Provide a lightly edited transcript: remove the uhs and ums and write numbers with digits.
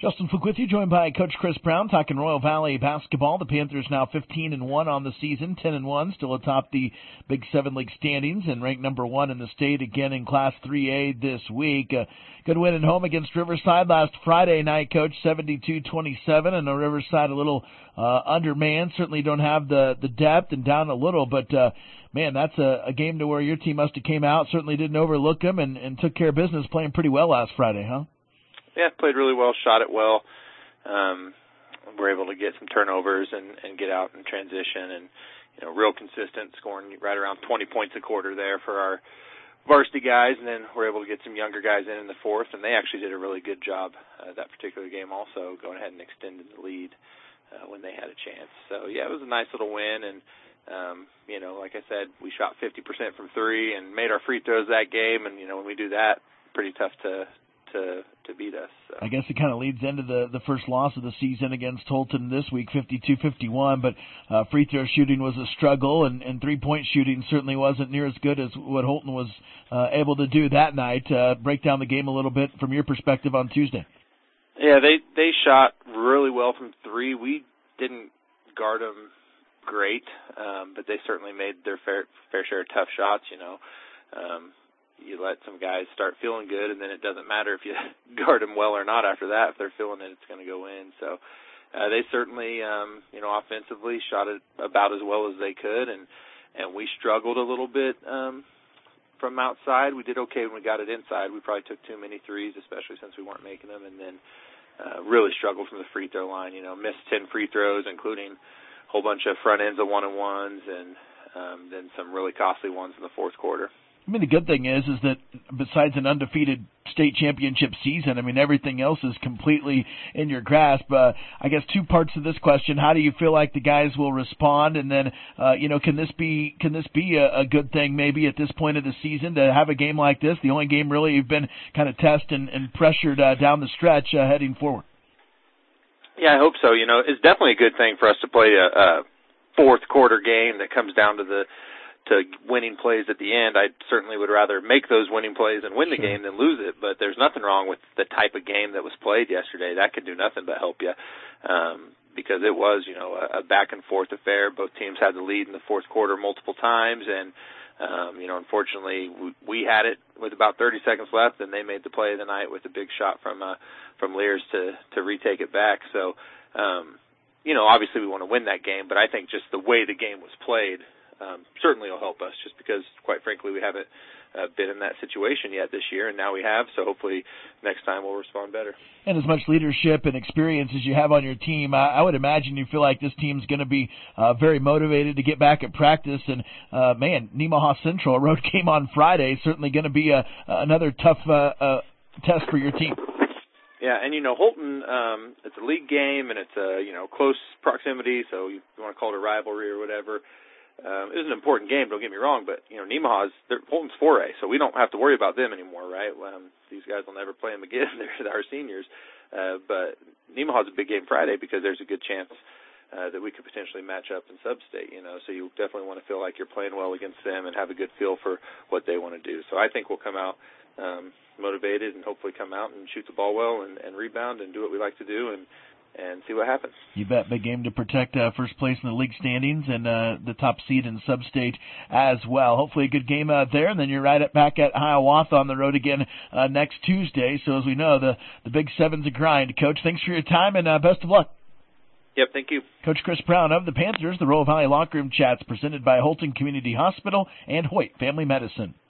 Justin Fluke with you, joined by Coach Chris Brown, talking Royal Valley basketball. The Panthers now 15-1 on the season, 10-1, still atop the Big 7 League standings, and ranked number 1 in the state again in Class 3A this week. Good win at home against Riverside last Friday night, Coach, 72-27, and the Riverside a little undermanned. Certainly don't have the depth and down a little, but man, that's a game to where your team must have came out, certainly didn't overlook them, and took care of business, playing pretty well last Friday, huh? Yeah, played really well, shot it well. We're able to get some turnovers and get out in transition, and real consistent, scoring right around 20 points a quarter there for our varsity guys, and then we're able to get some younger guys in the fourth, and they actually did a really good job that particular game also, going ahead and extending the lead when they had a chance. So, yeah, it was a nice little win, and like I said, we shot 50% from three and made our free throws that game, and, when we do that, pretty tough to beat us. So. I guess it kind of leads into the first loss of the season against Holton this week, 52-51, but free throw shooting was a struggle, and three-point shooting certainly wasn't near as good as what Holton was able to do that night. Break down the game a little bit from your perspective on Tuesday. Yeah, they shot really well from three. We didn't guard them great, but they certainly made their fair share of tough shots, You let some guys start feeling good, and then it doesn't matter if you guard them well or not after that. If they're feeling it, it's going to go in. So they certainly, offensively shot it about as well as they could, and we struggled a little bit from outside. We did okay when we got it inside. We probably took too many threes, especially since we weren't making them, and then really struggled from the free throw line. Missed 10 free throws, including a whole bunch of front ends of one-on-ones, and then some really costly ones in the fourth quarter. I mean, the good thing is that besides an undefeated state championship season, I mean, everything else is completely in your grasp. I guess two parts to this question. How do you feel like the guys will respond? And then, can this be a good thing maybe at this point of the season to have a game like this? The only game really you've been kind of tested and pressured down the stretch heading forward. Yeah, I hope so. It's definitely a good thing for us to play a fourth quarter game that comes down to winning plays at the end. I certainly would rather make those winning plays and win the game than lose it, but there's nothing wrong with the type of game that was played yesterday. That could do nothing but help you because it was, a back-and-forth affair. Both teams had the lead in the fourth quarter multiple times, and, unfortunately, we had it with about 30 seconds left, and they made the play of the night with a big shot from Lears to retake it back. So, obviously we want to win that game, but I think just the way the game was played certainly will help us, just because, quite frankly, we haven't been in that situation yet this year, and now we have, so hopefully next time we'll respond better. And as much leadership and experience as you have on your team, I would imagine you feel like this team's going to be very motivated to get back at practice, and, Nemaha Central, a road game on Friday, certainly going to be another tough test for your team. Yeah, and Holton, it's a league game, and it's a, close proximity, so you want to call it a rivalry or whatever. It is an important game, don't get me wrong, but, Holton's 4A, so we don't have to worry about them anymore, right? These guys will never play them again. They're our seniors. But Nemaha's a big game Friday because there's a good chance that we could potentially match up in sub-state, so you definitely want to feel like you're playing well against them and have a good feel for what they want to do. So I think we'll come out motivated and hopefully come out and shoot the ball well and rebound and do what we like to do and see what happens. You bet. Big game to protect first place in the league standings and the top seed in sub-state as well. Hopefully a good game out there, and then you're back at Hiawatha on the road again next Tuesday. So as we know, the Big Seven's a grind. Coach, thanks for your time, and best of luck. Yep, thank you. Coach Chris Brown of the Panthers, the Royal Valley Locker Room Chats presented by Holton Community Hospital and Hoyt Family Medicine.